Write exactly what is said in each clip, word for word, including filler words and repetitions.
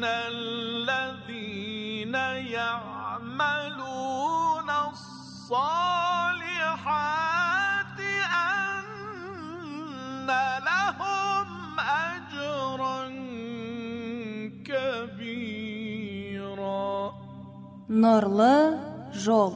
الذين يعملون الصالحات أن لهم أجرا كبيرا. Нурлы жол.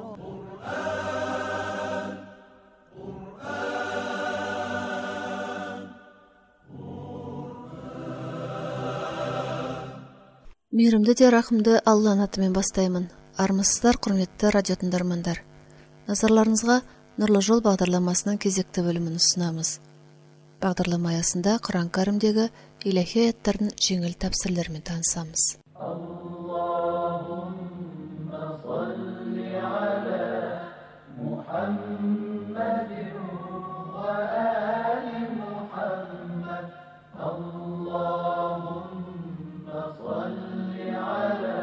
Мейірімді де рахымды Алланың атымен бастаймын. Армысыздар, құрметті радио тыңдармандар. Назарларыңызға Нұрлы жол бағдарламасының кезекті бөлімін ұсынамыз. Бағдарлама аясында Құран кәрімдегі илахи аяттардың жеңіл тәпсірлерімен танысамыз. Аллахумма салли аля Мухаммадин ва али Мухаммад. Аллахумма салли аля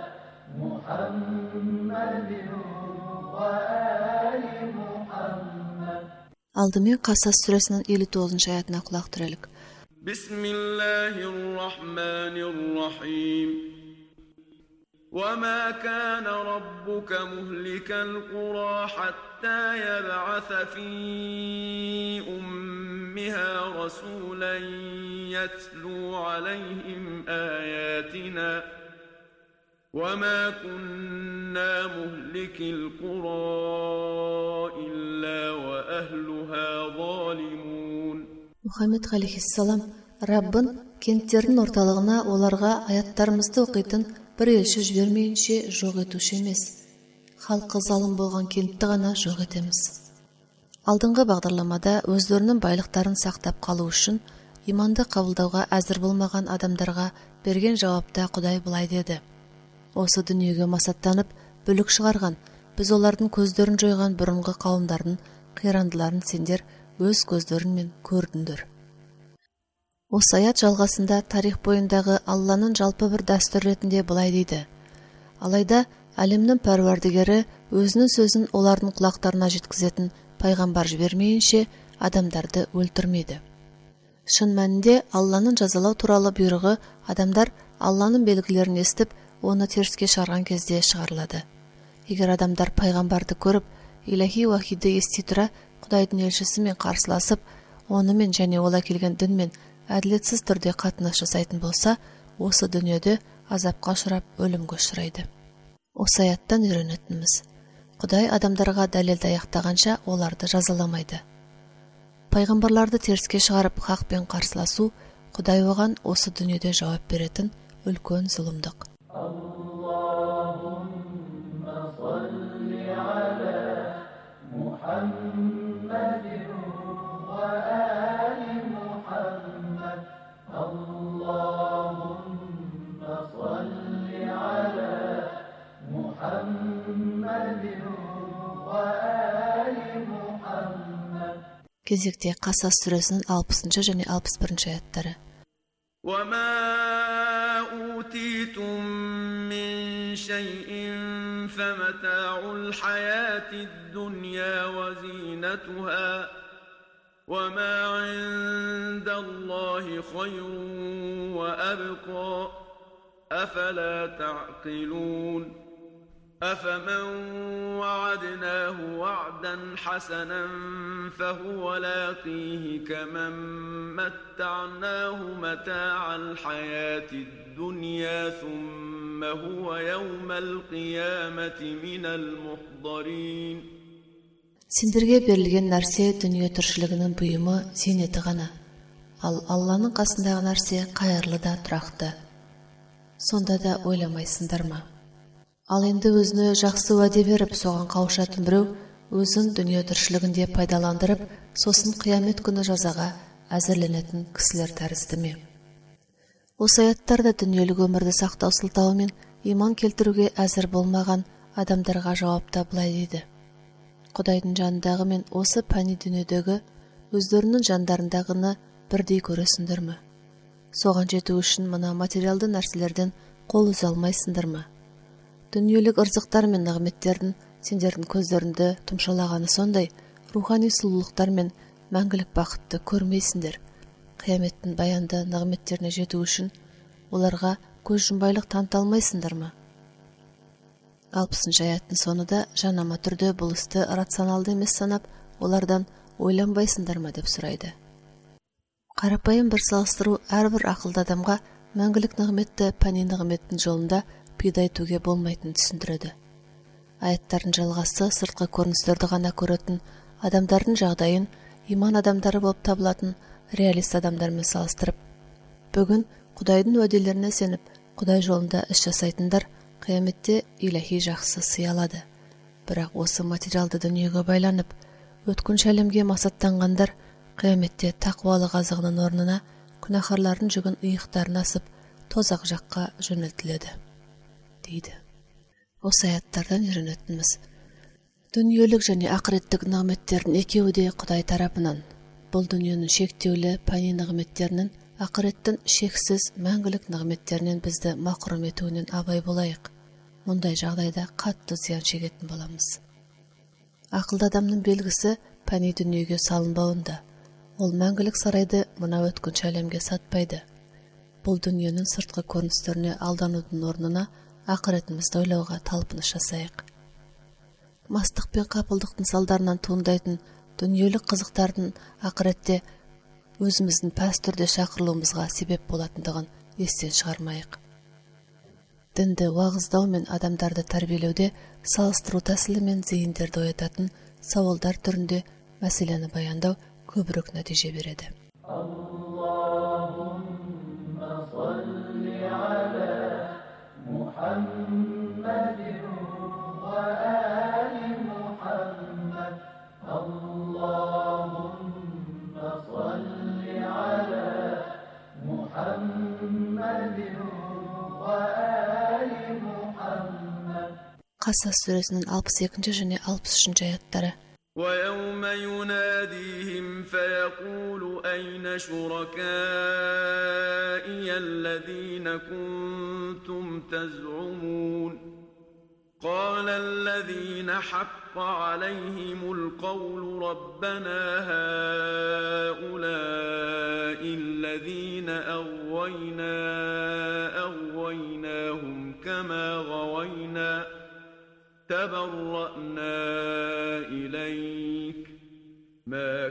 Мухаммадин ва али Мухаммад. Алдымен Қасас сүресінің елу тоғызыншы аятына құлақ түрелік. Бисмиллахир-рахманир-рахим. وما كان ربك مهلك القرى حتى يبعث في أمها رسولا يتلو عليهم آياتنا وما كنا مهلك القرى إلا وأهلها ظالمون. Мұхаммед алейхиссалам Раббын кенттердің орталығына оларға аяттарымызды оқитын бір елші жібермейінше жоқ етуші емес. Халқы залым болған кентті ғана жоқ етеміз. Алдыңғы бағдарламада өздерінің байлықтарын сақтап қалу үшін иманды қабылдауға әзір болмаған адамдарға берген жауапта Құдай былай деді: осы дүниеге масаттанып бүлік шығарған, біз олардың көздерін жойған бұрынғы қауымдардың қирандыларын сендер өз көздеріңмен көрдіңдер. Осы аят жалғасында тарих бойындағы Алланың жалпы бір дәстүр ретінде былай дейді: алайда әлемнің пәруардігері өзінің сөзін олардың құлақтарына жеткізетін пайғамбар жібермейінше адамдарды өлтірмейді. Шын мәнінде Алланың жазалау туралы бұйрығы адамдар Алланың белгілерін естіп, оны теріске шығарған кезде шығарылады. Егер адамдар пайғамбарды көріп, илахи уахиді ести тұра Құдайдың елшісімен қарсыласып, онымен және ол әкелген дінмен әділетсіз түрде қатынас жасайтын болса, осы дүниеде азапқа ұшырап өлімге ұшырайды. Осы аяттан үйренетініміз: Құдай адамдарға дәлелді аяқтағанша оларды жазаламайды. Пайғамбарларды теріске шығарып хақпен қарсыласу Құдай оған осы дүниеде жауап беретін үлкен зұлымдық. Аллахумма салли аля Мухаммадин ва али Мухаммад. Аллахумма салли аля Мухаммадин ва али Мухаммад. Кезекте Қасас сүресінің алпысыншы және алпыс бірінші аяттары. وما أوتيتم من شيء فمتاع الحياة الدنيا وزينتها وما عند الله خير وأبقى أفلا تعقلون. أفمن وعدناه وعدا حسنا فهو لاقيه كمن متعناه متاع الحياة الدنيا ثم هو يوم القيامة من المحضرين. Сендерге берілген нәрсе дүние тіршілігінің бұйымы, зейнеті ғана. Ал Алланың қасындағы нәрсе қайырлы да тұрақты. Сонда да ойламайсыңдар ма? Ал енді өзіне жақсы уәде беріп, соған қауышатын біреу өзін дүние тіршілігінде пайдаландырып, сосын қиямет күні жазаға әзірленетін кісілер тәрізді ме? Осы аяттарда дүниелік өмірді сақтау сылтауымен иман келтіруге әзір болмаған адамдарға жауапта былай дейді: Құдайдың жанындағы мен осы пәни дүниедегі өздерінің жандарындағыны бірдей көресіңдер ме? Соған жету үшін мына материалды нәрселерден қол үзе алмайсыңдар ма? Дүниелік ырзықтар мен нығметтердің сендердің көздеріңді тұмшалағаны сондай, рухани сұлулықтар мен мәңгілік бақытты көрмейсіңдер. Қияметтің баянды нығметтеріне жету үшін оларға көз жұмбайлық таныта алмайсыңдар ма? алпысыншы аяттың соңында жанама түрде бұл істі рационалды емес санап, олардан ойланбайсыңдар ма деп сұрайды. Қарапайым бір салыстыру әрбір ақылды адамға мәңгілік нығметті пәни нығметтің жолында пидайтуге болмайтынын түсіндіреді. Аяттардың жалғасы сыртқы көріністерді ғана көретін адамдардың жағдайын иман адамдары болып табылатын реалист адамдармен салыстырып, бүгін Құдайдың уәделеріне сеніп, Құдай жолында іс жасайтындар қияметте иләһи жақсы сый алады. Бірақ осы материалды дүниеге байланып, өткінші әлемге масаттанғандар қияметте тақуалық азығының орнына күнәһарлардың жүгін иықтарына асып, тозақ жаққа жөнелтіледі, дейді. Осы аяттардан үйренетініміз: дүниелік және ақыреттік нығметтердің екеуі де Құдай тарапынан. Бұл дүниенің шектеулі пәни нығметтерінің ақыреттің шексіз мәңгілік нығметтерінен бізді мақрұм етуінен абай болайық. Мұндай жағдайда қатты зиян шегетін боламыз. Ақылды адамның белгісі пәни дүниеге салынбауында. Ол мәңгілік сарайды мына өткінші әлемге сатпайды. Бұл дүниенің сыртқы көріністеріне алданудың орнына ақыретімізді ойлауға талпыныс жасайық. Мастық пен қапылдықтың салдарынан туындайтын дүниелік қызықтардың ақыретте өзіміздің пәс түрде шақырылуымызға себеп болатындығын естен шығармайық. Дінді уағыздау мен адамдарды тәрбиелеуде салыстыру тәсілі мен зейіндерді оятатын сауалдар түрінде мәселені баяндау көбірек нәтиже береді. Аллахумма салли аля Мухаммадин ва али Мухаммад. Аллахумма салли аля Мухаммадин ва али Мухаммад. Қасас сүресінің алпыс екінші және алпыс үшінші аяттары. وَيَوْمَ يُنَادِيهِمْ فَيَقُولُ أَيْنَ شُرَكَائِيَ الَّذِينَ كُنتُمْ تَزْعُمُونَ قَالَ الَّذِينَ حَقَّ عَلَيْهِمُ الْقَوْلُ رَبَّنَا هَؤُلَاءِ الَّذِينَ أَغْوَيْنَا أَغْوَيْنَاهُمْ كَمَا غَوَيْنَا تبرأنا إليك ما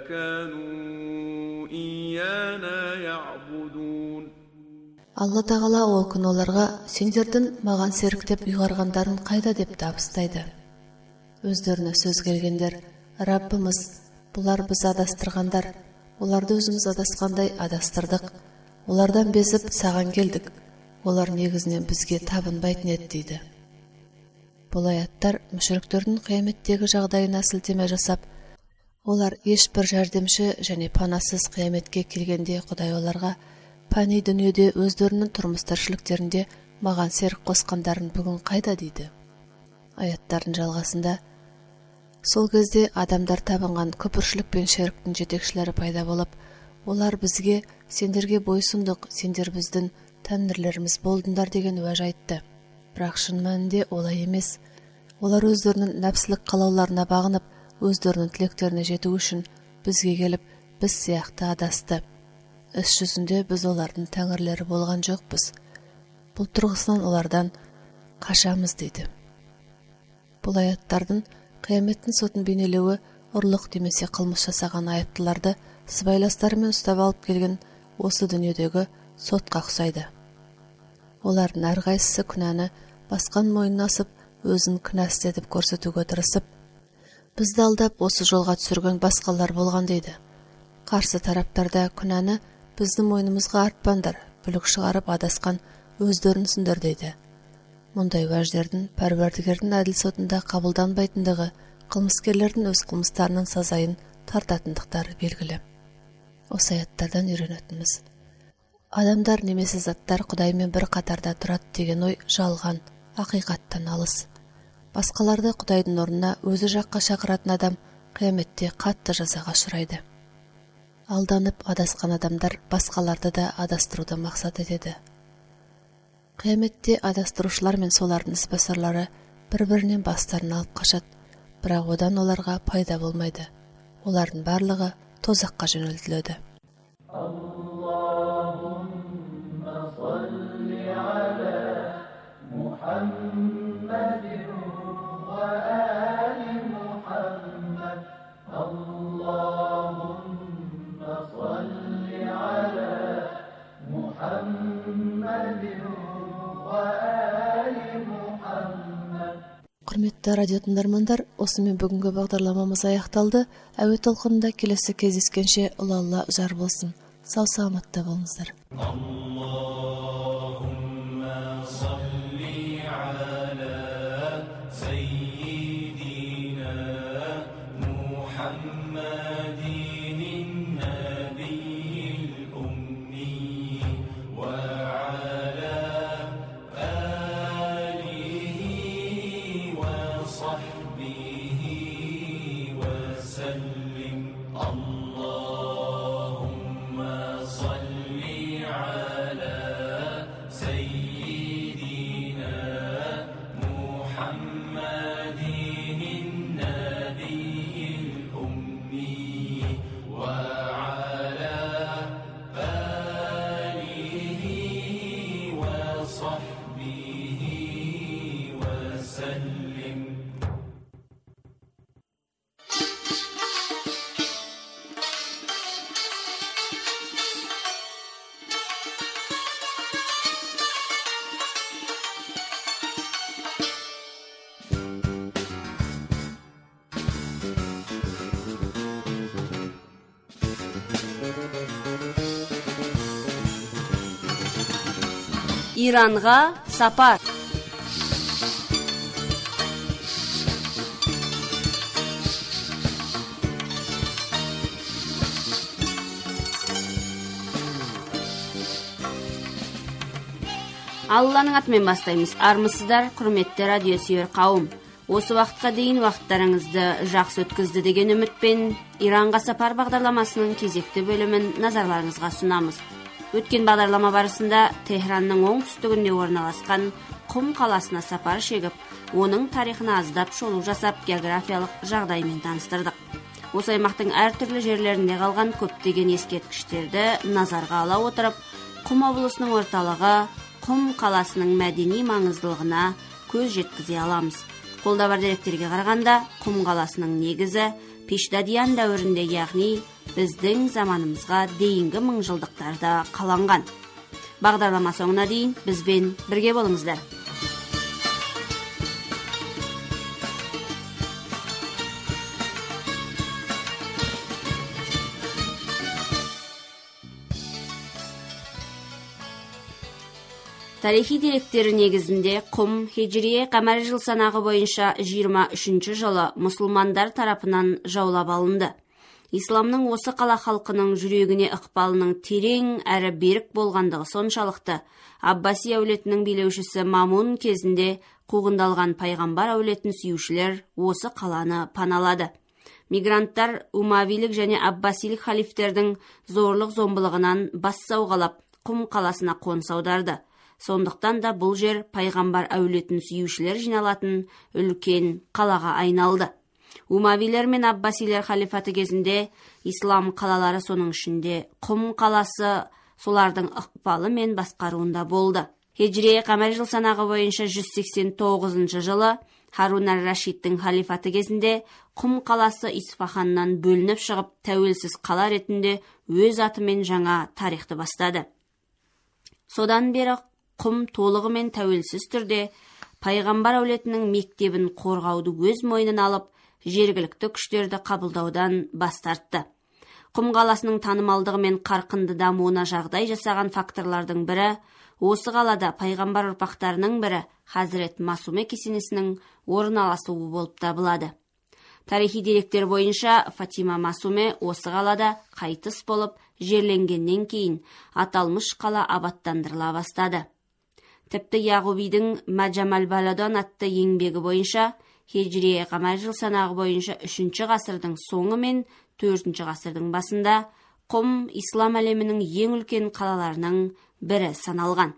كانوا إيانا يعبدون. Алла тағала ол күн оларға сендердің маған серіктеп ұйғарғандарын қайда деп табыстайды. Өздеріне сөз келгендер: Раббымыз, бұлар біз адастырғандар, оларды өзіміз адасқандай адастырдық, олардан безіп саған келдік, олар негізінен бізге табынбайтын еді дейді. Бұл аяттар мүшриктердің қияметтегі жағдайына сілтеме жасап, олар ешбір жәрдемші және панасыз қияметке келгенде Құдай оларға пәни дүниеде өздерінің тұрмыс тіршіліктерінде маған серік қосқандарын бүгін қайда дейді. Аяттардың жалғасында сол кезде адамдар табынған күпіршілік пен шеріктің жетекшілері пайда болып, олар бізге сендерге бойсұндық, сендер біздің тәңірлеріміз болдыңдар деген уәж айтты. Бірақ шын мәнінде олай емес. Олар өздерінің нәпсілік қалауларына бағынып, өздерінің тілектеріне жету үшін бізге келіп, біз сияқты адасты. Іс жүзінде біз олардың тәңірлері болған жоқпыз. Бұл тұрғысынан олардан қашамыз дейді. Бұл аяттардың қияметтің сотын бейнелеуі ұрлық демесе қылмыс жасаған айыптыларды сыбайластарымен ұстап алып келген осы дүниедегі сотқа ұқсайды. Олардың әрқайсысы күнәні басқан мойнына асып, өзін кінәсіз етіп көрсетуге тырысып, бізді алдап осы жолға түсірген басқалар болған дейді. Қарсы тараптарда күнәні біздің мойнымызға артпаңдар, бүлік шығарып адасқан өздерінсіңдер дейді. Мұндай уәждердің Пәрвәрдігердің әділ сотында қабылданбайтындығы, қылмыскерлердің өз қылмыстарының сазайын тартатындықтары белгілі. Осы аяттардан үйренетініміз: адамдар немесе заттар Құдаймен бір қатарда тұрады деген ой жалған, ақиқаттан алыс. Басқаларды Құдайдың орнына өзі жаққа шақыратын адам қияметте қатты жазаға ұшырайды. Алданып адасқан адамдар басқаларды да адастыруды мақсат етеді. Қияметте адастырушылар мен солардың ісбасарлары бір-бірінен бастарын алып қашады, бірақ одан оларға пайда болмайды. Олардың барлығы тозаққа жөнелтіледі. Аллахумма салли وآل محمد. Құрметті радио тыңдармандар, осымен бүгінгі бағдарламамыз аяқталды. Әуе толқынында келесі кездескенше ұлы Алла жар болсын. Сау саламатта болыңыздар. Иранға сапар. Алланың атымен бастаймыз. Армысыздар, құрметті радио сүйер қауым. Осы уақытқа дейін уақыттарыңызды жақсы өткізді деген үмітпен Иранға сапар бағдарламасының кезекті бөлімін назарларыңызға сұнамыз. Өткен бағдарлама барысында Техранның оңтүстігінде орналасқан Құм қаласына сапар шегіп, оның тарихына аздап шолу жасап, географиялық жағдаймен таныстырдық. Осы аймақтың әртүрлі жерлерінде қалған көптеген ескерткіштерді назарға ала отырып, Құм облысының орталығы Құм қаласының мәдени маңыздылығына көз жеткізе аламыз. Қолда бар деректерге қарағанда, Құм қаласының негізі Пештадиян дәуірінде, яғни біздің заманымызға дейінгі мыңжылдықтарда қаланған. Бағдарлама соңына дейін бізбен бірге болыңыздар. Тарихи деректері негізінде Құм хижрие қамари жыл санағы бойынша жиырма үшінші жылы мұсылмандар тарапынан жаулап алынды. Исламның осы қала халқының жүрегіне ықпалының терең әрі берік болғандығы соншалықты, Аббаси әулетінің билеушісі Мамун кезінде қуғындалған пайғамбар әулетін сүйушілер осы қаланы паналады. Мигранттар Умавилік және Аббасилік халифтердің зорлық-зомбылығынан бас сауғалап, Құм қаласына қоныс аударды. Сондықтан да бұл жер пайғамбар әулетін сүйушілер жиналатын үлкен қалаға айналды. Умавилер мен Аббасилер халифаты кезінде ислам қалалары, соның ішінде Құм қаласы, солардың ықпалы мен басқаруында болды. Хижрие қамари жыл санағы бойынша жүз сексен тоғызыншы жылы Харун ар-Рашидтің халифаты кезінде Құм қаласы Исфаханнан бөлініп шығып, тәуелсіз қала ретінде өз атымен жаңа тарихты бастады. Содан бері Құм толығымен тәуелсіз түрде пайғамбар әулетінің мектебін қорғауды өз мойнына алып, жергілікті күштерді қабылдаудан бас тартты. Құм қаласының танымалдығы мен қарқынды дамуына жағдай жасаған факторлардың бірі, осы қалада пайғамбар ұрпақтарының бірі Хазірет Масуме кесенесінің орналасуы болып табылады. Тарихи деректер бойынша Фатима Масуме осы қалада қайтыс болып, жерленгеннен кейін аталмыш қала абаттандырыла бастады. Тіпті Яғубидің Маджамал Баладан атты еңбегі бойынша Хижрие қамари жыл санағы бойынша үшінші ғасырдың соңы мен төртінші ғасырдың басында Құм ислам әлемінің ең үлкен қалаларының бірі саналған.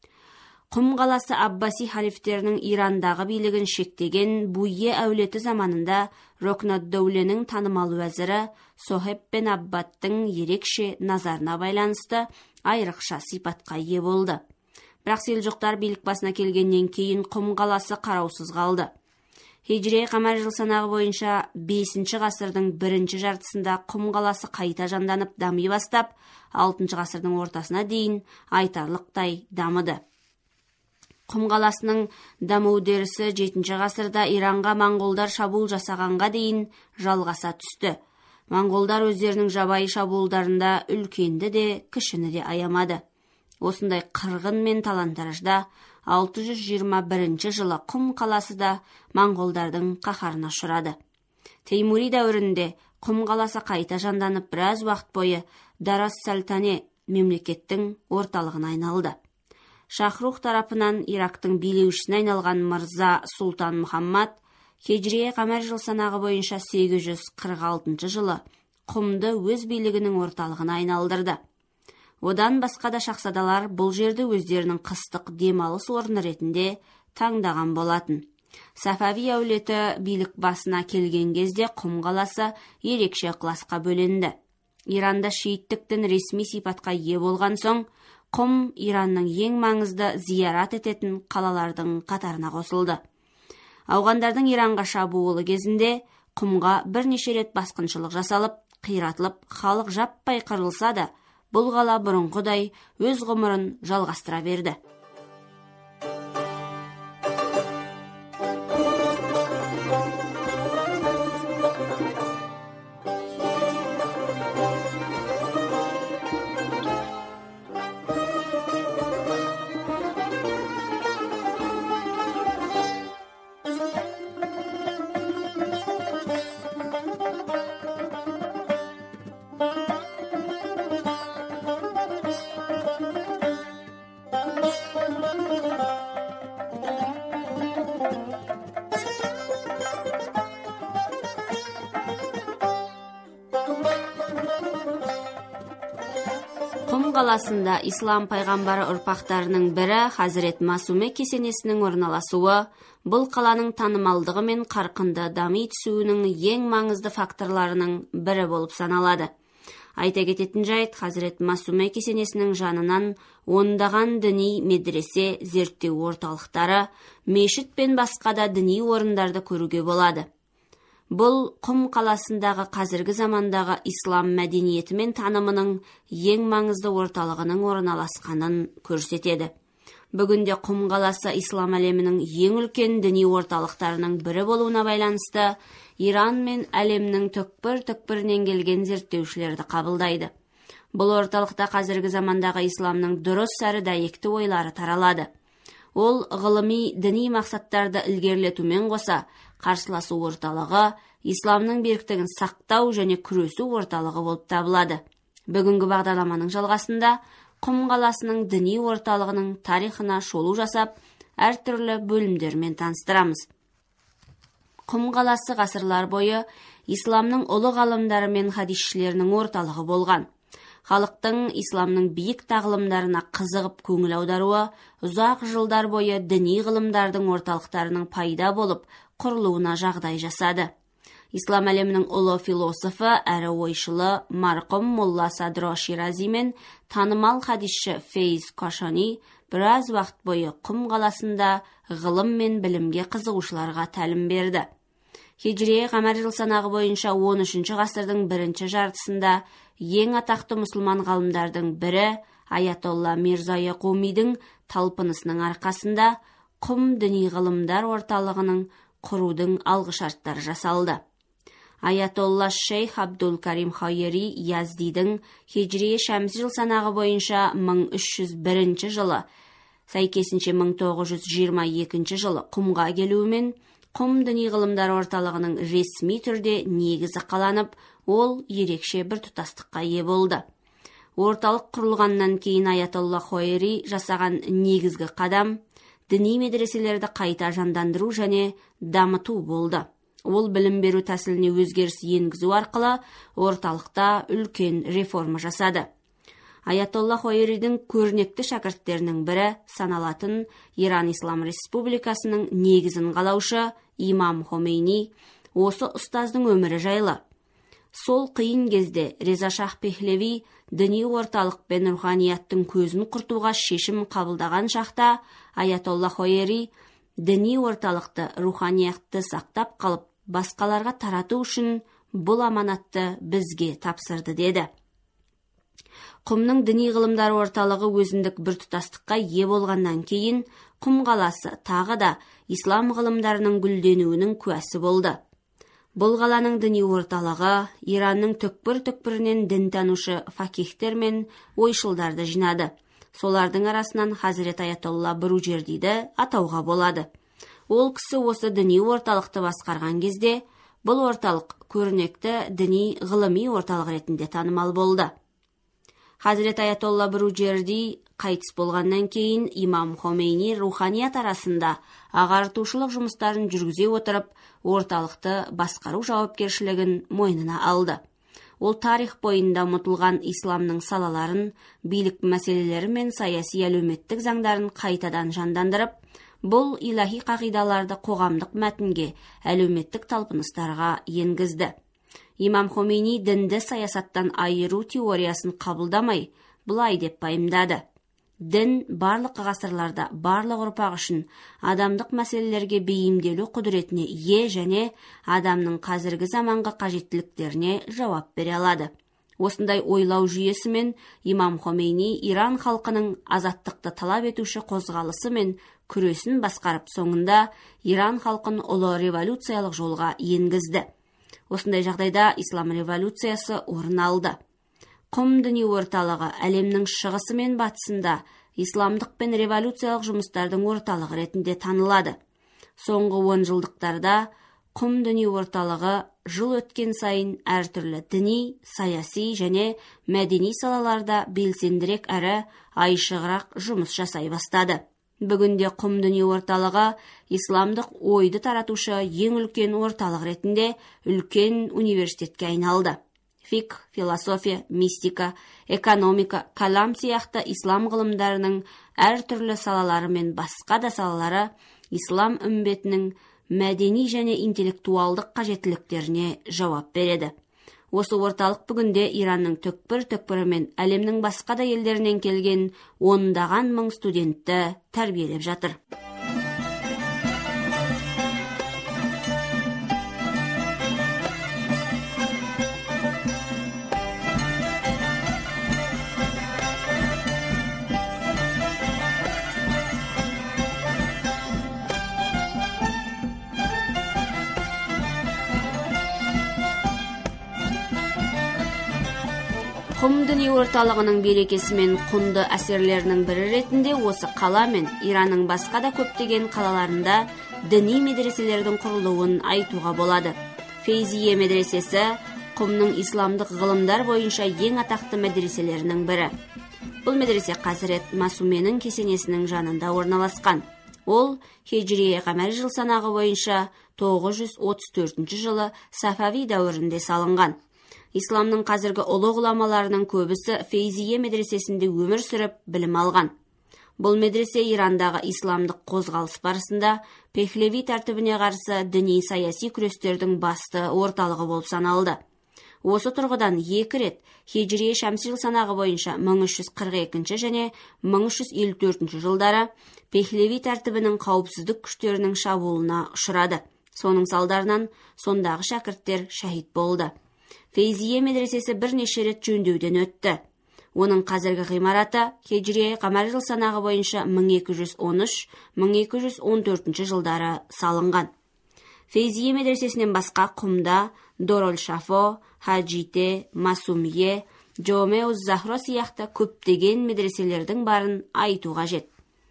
Құм қаласы Аббаси халифтерінің Ирандағы билігін шектеген Буйе әулеті заманында Рокнад-Дәуленің танымал уәзірі Сохеб бен Аббаттың ерекше назарына байланысты айрықша сипатқа ие болды. Бірақ селжұқтар билік басына келгеннен кейін Құм қаласы қараусыз қалды. Хижри қамар жыл санағы бойынша бесінші ғасырдың бірінші жартысында Құм қаласы қайта жанданып дами бастап, алтыншы ғасырдың ортасына дейін айтарлықтай дамыды. Құм қаласының даму үдерісі жетінші ғасырда Иранға моңғолдар шабуыл жасағанға дейін жалғаса түсті. Моңғолдар өздерінің жабайы шабуылдарында үлкенді де, кішіні де аямады. Осындай қырғын мен талан-таражда алты жүз жиырма бірінші жылы Құм қаласы да моңғолдардың қаһарына ұшырады. Теймури дәуірінде Құм қаласы қайта жанданып, біраз уақыт бойы Дарас Салтане мемлекеттің орталығына айналды. Шахрух тарапынан Ирактың билеушісіне айналған мырза Сұлтан Мұхаммад Хижри қамар жыл санағы бойынша сегіз жүз қырық алтыншы жылы Құмды өз билігінің орталығына айналдырды. Одан басқа да шахзадалар бұл жерді өздерінің қыстық демалыс орны ретінде таңдаған болатын. Сафави әулеті билік басына келген кезде Құм қаласы ерекше ықыласқа бөленді. Иранда шииттік дін ресми сипатқа ие болған соң, Құм Иранның ең маңызды зиярат ететін қалалардың қатарына қосылды. Ауғандардың Иранға шабуылы кезінде Құмға бірнеше рет басқыншылық жасалып, қиратылып, халық жаппай қырылса да, бұл қала бұрынғыдай өз ғұмырын жалғастыра берді. Құм қаласында ислам пайғамбары ұрпақтарының бірі Хазірет Масуме кесенесінің орналасуы бұл қаланың танымалдығы мен қарқынды дами түсуінің ең маңызды факторларының бірі болып саналады. Айта кететін жайт, Хазірет Масуме кесенесінің жанынан ондаған діни медресе, зерттеу орталықтары, мешіт пен басқа да діни орындарды көруге болады. Бұл Құм қаласындағы қазіргі замандағы ислам мәдениеті мен танымының ең маңызды орталығының орналасқанын көрсетеді. Бүгінде Құм қаласы ислам әлемінің ең үлкен діни орталықтарының бірі болуына байланысты Иран мен әлемнің түкпір-түкпірінен келген зерттеушілерді қабылдайды. Бұл орталықта қазіргі замандағы исламның дұрыс әрі дәйекті ойлары таралады. Ол ғылыми діни мақсаттарды ілгерілетумен қоса, қарсыласу орталығы, исламның беріктігін сақтау және күресу орталығы болып табылады. Бүгінгі бағдарламаның жалғасында Құм қаласының діни орталығының тарихына шолу жасап, әртүрлі бөлімдермен таныстырамыз. Құм қаласы ғасырлар бойы исламның ұлы ғалымдары мен хадисшілерінің орталығы болған. Халықтың исламның биік тағылымдарына қызығып көңіл аударуы ұзақ жылдар бойы діни ғылымдардың орталықтарының пайда болып, құрылуына жағдай жасады. Ислам әлемінің ұлы философы әрі ойшылы марқұм Молла Садро Ширази мен танымал хадисші Фейз Кашани біраз уақыт бойы Құм қаласында ғылым мен білімге қызығушыларға тәлім берді. Хижри қамар жыл санағы бойынша он үшінші ғасырдың бірінші жартысында ең атақты мұсылман ғалымдардың бірі Аятолла Мирза Яқумидің талпынысының арқасында Құм діни ғылымдар орталығының құрудың алғышарттары жасалды. Аятолла Шейх Абдул Карим Хайери Яздидің Хижри шәмсі жыл санағы бойынша мың үш жүз бірінші жылы, сәйкесінше мың тоғыз жүз жиырма екінші жылы Құмға келуімен Құм діни ғылымдар орталығының ресми түрде негізі қаланып, ол ерекше бір тұтастыққа ие болды. Орталық құрылғаннан кейін Аятолла Хайери жасаған негізгі қадам діни медреселерді қайта жандандыру және дамыту болды. Ол білім беру тәсіліне өзгеріс енгізу арқылы орталықта үлкен реформа жасады. Аятолла Хайеридің көрнекті шәкірттерінің бірі саналатын Иран Ислам Республикасының негізін қалаушы Имам Хомейни осы ұстаздың өмірі жайлы. Сол қиын кезде Реза Шах Пехлеви діни орталық пен руханияттың көзін құртуға шешім қабылдаған шақта Аятолла Хайери діни орталықты руханиятты сақтап қалып, басқаларға тарату үшін бұл аманатты бізге тапсырды деді. Құмның діни ғылымдар орталығы өзіндік бір тұтастыққа ие болғаннан кейін, Құм қаласы тағы да ислам ғылымдарының гүлденуінің куәсі болды. Бұл қаланың діни орталығы Иранның түкпір-түкпірінен дін танушы фақихтер мен ойшылдарды жинады. Солардың арасынан Хазірет Аятолла Буружердиді атауға болады. Ол кісі осы діни орталықты басқарған кезде, бұл орталық көрнекті діни ғылыми орталық ретінде танымал болды. Хазірет Аятолла Буружерди қайтыс болғаннан кейін имам Хомейни руханият арасында ағартушылық жұмыстарын жүргізе отырып, орталықты басқару жауапкершілігін мойнына алды. Ол тарих бойында ұмытылған исламның салаларын, билік мәселелері мен саяси әлеуметтік заңдарын қайтадан жандандырып, бұл илахи қағидаларды қоғамдық мәтінге, әлеуметтік талпыныстарға енгізді. Имам Хомейни дінді саясаттан айыру теориясын қабылдамай, бұлай деп пайымдады. Дін барлық ғасырларда барлық ұрпақ үшін адамдық мәселелерге бейімделу құдіретіне ие және адамның қазіргі заманғы қажеттіліктеріне жауап бере алады. Осындай ойлау жүйесімен имам Хомейни Иран халқының азаттықты талап етуші қозғалысы мен күресін басқарып, соңында Иран халқын ұлы революциялық жолға енгізді. Осындай жағдайда ислам революциясы орын алды. Құм діни орталығы әлемнің шығысы мен батысында исламдық пен революциялық жұмыстардың орталығы ретінде танылады. Соңғы он жылдықтарда Құм діни орталығы жыл өткен сайын әртүрлі діни, саяси және мәдени салаларда белсендірек әрі айшығырақ жұмыс жасай бастады. Бүгінде Құм діни орталығы исламдық ойды таратушы ең үлкен орталық ретінде үлкен университетке айналды. Фик, философия, мистика, экономика, калам сияқты ислам ғылымдарының әртүрлі салалары мен басқа да салалары ислам үмбетінің мәдени және интеллектуалдық қажеттіліктеріне жауап береді. Осы орталық бүгінде Иранның түкпір-түкпірі мен әлемнің басқа да елдерінен келген ондаған мың студентті тәрбиелеп жатыр. Құм діни орталығының берекесі мен құнды әсерлерінің бірі ретінде осы қала мен Иранның басқа да көптеген қалаларында діни медреселердің құрылуын айтуға болады. Фейзие медресесі Құмның исламдық ғылымдар бойынша ең атақты медреселерінің бірі. Бұл медресе Хазірет Масуменің кесенесінің жанында орналасқан. Ол хижрие қамар жыл санағы бойынша тоғыз жүз отыз төртінші жылы Сафави дәуірінде салынған. Исламның қазіргі ұлы ғұламаларының көбісі Фейзие медресесінде өмір сүріп, білім алған. Бұл медресе Ирандағы исламдық қозғалыс барысында Пехлеви тәртібіне қарсы діни саяси күрестердің басты орталығы болып саналды. Осы тұрғыдан екі рет хижрие шәмсі жыл санағы бойынша мың үш жүз қырық екінші және мың үш жүз елу төртінші жылдары Пехлеви тәртібінің қауіпсіздік күштерінің шабуылына ұшырады. Соның салдарынан сондағы шәкірттер шәһид болды. Фейзие медресесі бірнеше рет жөндеуден өтті. Оның қазіргі ғимараты хижрие қамар жыл санағы бойынша мың екі жүз он үш - мың екі жүз он төртінші жылдары салынған. Фейзие медресесінен басқа Құмда Дорол Шафо, Хаджите, Масумие, Джомеуз Захро сияқты көптеген медреселердің барын айту қажет.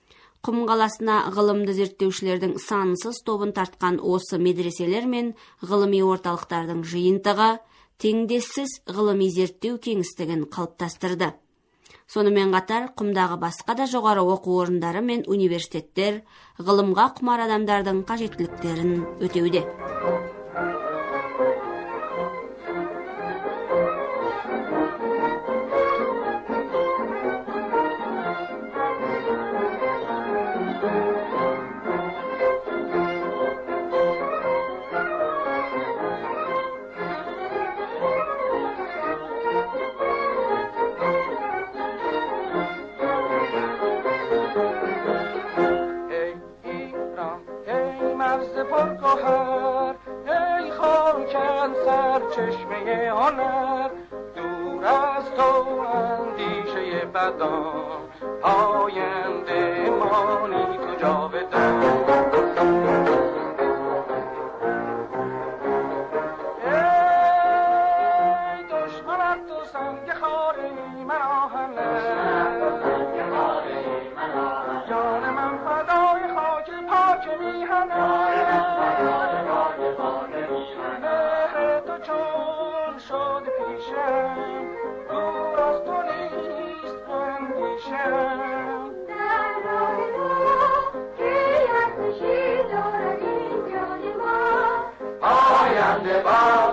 Құм қаласына ғылымды зерттеушілердің сансыз тобын тартқан осы медреселер мен ғылыми орталықтардың жиынтығы теңдессіз ғылыми зерттеу кеңістігін қалыптастырды. Сонымен қатар, Құмдағы басқа да жоғары оқу орындары мен университеттер ғылымға құмар адамдардың қажеттіліктерін өтеуде. چشمه هنر، دور از تو اندیشه بدان، آینده مانی تو جاودان. ای دشمنت تو سنگ خاره من آهنه، جان من فدای خاک پاک میهنه، مهر تو چون شد پیشم، دور از تو نیست اندیشم. در راه تو که ارزشی دارد این جان ما، آینده با